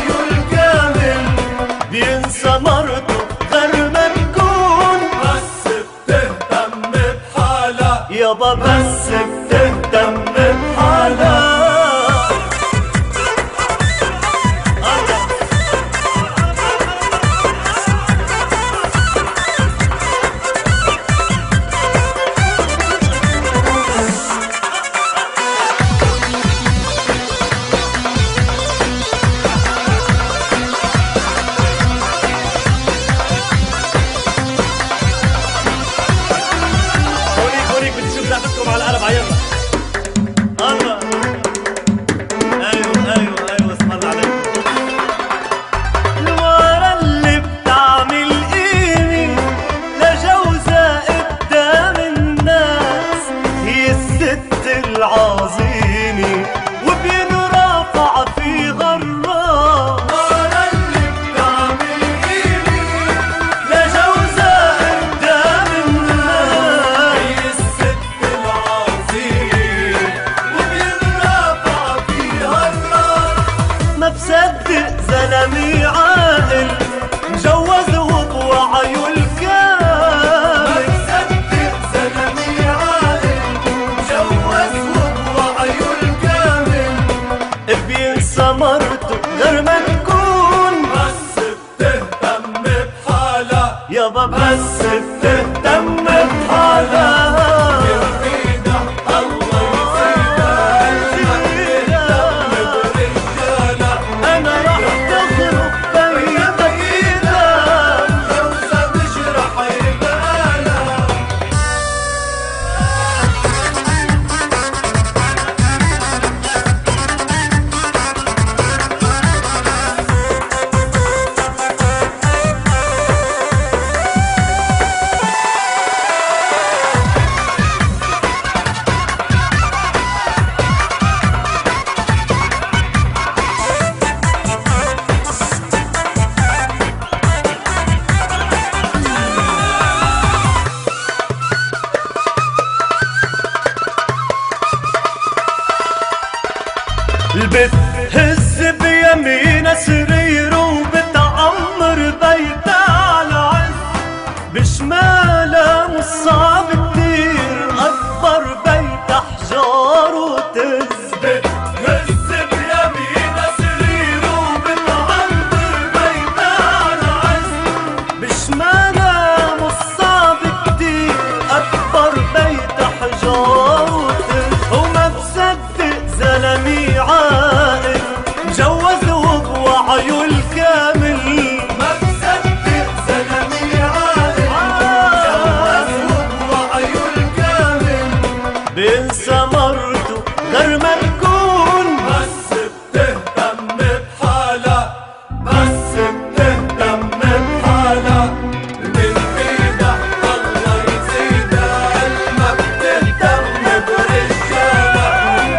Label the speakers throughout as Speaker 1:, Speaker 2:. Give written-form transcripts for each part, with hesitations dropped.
Speaker 1: وعيه الكامل بينسى مرته غير ما تكون بس بتهتم بحالها يابا، بس بتهتم بحالها. على القلب عيالنا الله. ايوه اسم الله عليكم. المرة اللي بتعمل قيمة لجوزها قدام الناس هي الست العظيمة وبينرفع في غرام. المرة اللي بتعمل قيمة لجوزها قدام الناس هي الست ما بصدق زلمي عاقل مجوز وبوعيه الكامل. ما بصدق زلمي عاقل مجوز وبوعيه الكامل بينسى مرته غير ما تكون بس بتهتم بحالها يابا، بس بتهتم بحالها. بتهز بيمينها سريره وبتعمر بيتها على عز بشمالها مصعب كتير أكبر بيت أحجار وتهز. بتهز بيمينها سريره وبتعمر بيتها على عز بشمالها مصعب كتير أكبر بيت أحجار وتهز. وما بصدق زلمي عاقل مجوز وبوعيه الكامل. ما بصدق زلمي عاقل مجوز وبوعيه الكامل بينسى مرته غير ما تكون بس بتهتم بحالها، بس بتهتم بحالها. من ايدها الله يزيدها ما بتهتم برجالها.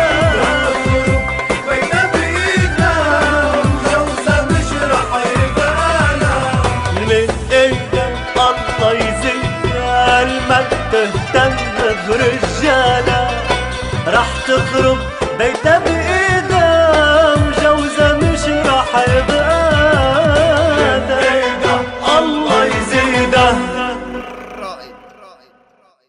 Speaker 1: ما بتهتم برجالة رح تخرب بيتها